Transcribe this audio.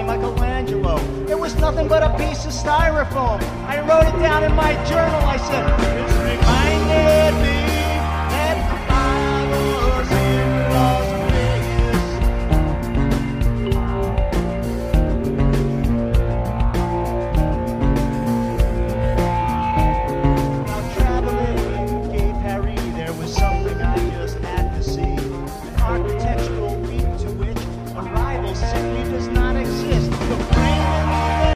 by Michelangelo. It was nothing but a piece of styrofoam. I wrote it down in my journal. I said, this reminded me